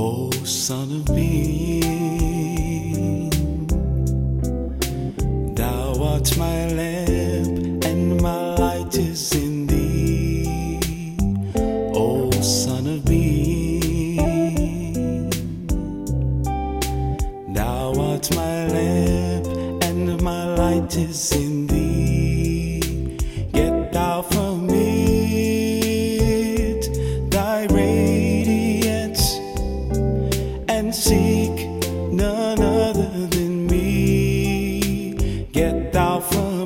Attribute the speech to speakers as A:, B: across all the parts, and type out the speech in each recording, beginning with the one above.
A: O Son of being, Thou art my lamp and my light is in Thee. O Son of being, Thou art my lamp and my light is in Thee. Get Thou from it Thy radiance, and seek none other than me. Get Thou from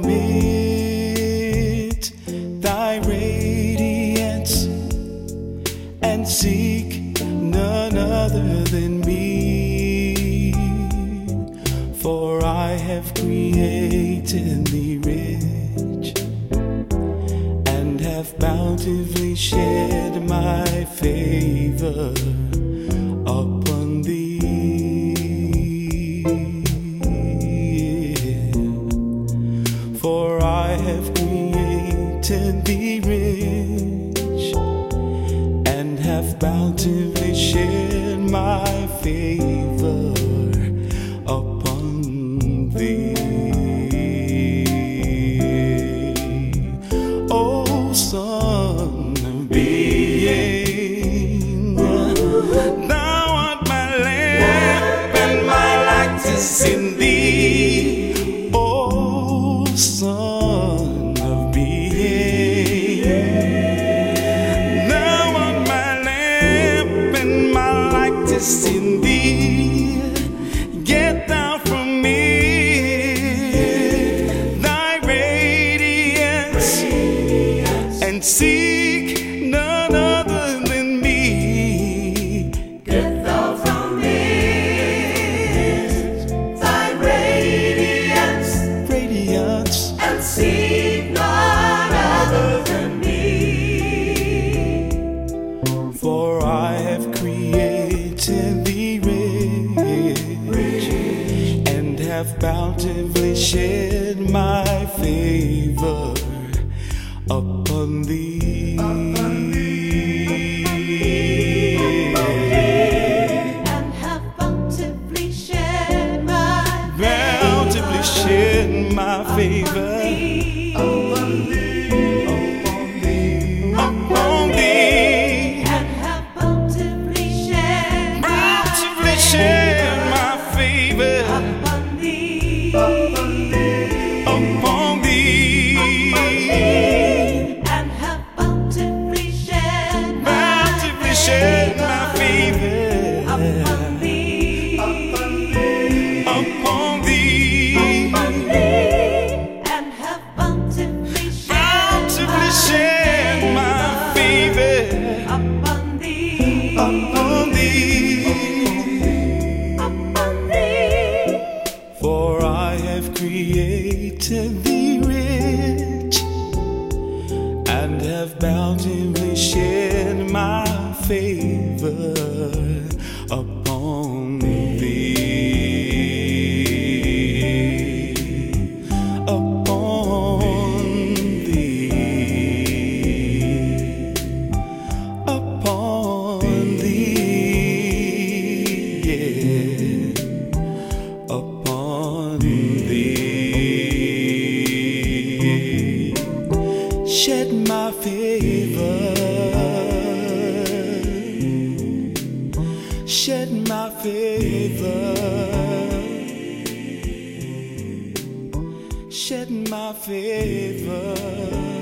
A: it Thy radiance, and seek none other than me. For I have created Thee rich, and have bountifully shed my favor upon Thee. For I have created Thee rich, and have bountifully shed my favor upon Thee. O Son of being, Thou art my lamp and my light is in Thee. O Son of being, Thou art my lamp and my light is in Thee. Get Thou from me Thy radiance, and seek none other than me.
B: Get Thou from me Thy radiance, and seek none other than me.
A: For I have created Thee rich, and have bountifully shed my favor upon Thee.
B: And have bountifully shed my
A: Bountifully shed my favor
B: upon Thee.
A: upon Thee.
B: And have bountifully shed
A: Bountifully shed my favor
B: upon Thee.
A: upon Thee.
B: And have bountifully shed
A: My favor
B: upon Thee.
A: upon Thee.
B: And have bountifully
A: Bountifully shed my favor
B: upon Thee.
A: upon Thee.
B: Upon Thee.
A: For I have created Thee rich, and have bountifully shed my favor upon Thee. Upon Thee. Upon Thee. Yeah. Upon Thee. Shed my favor, shed my favor, shed my favor.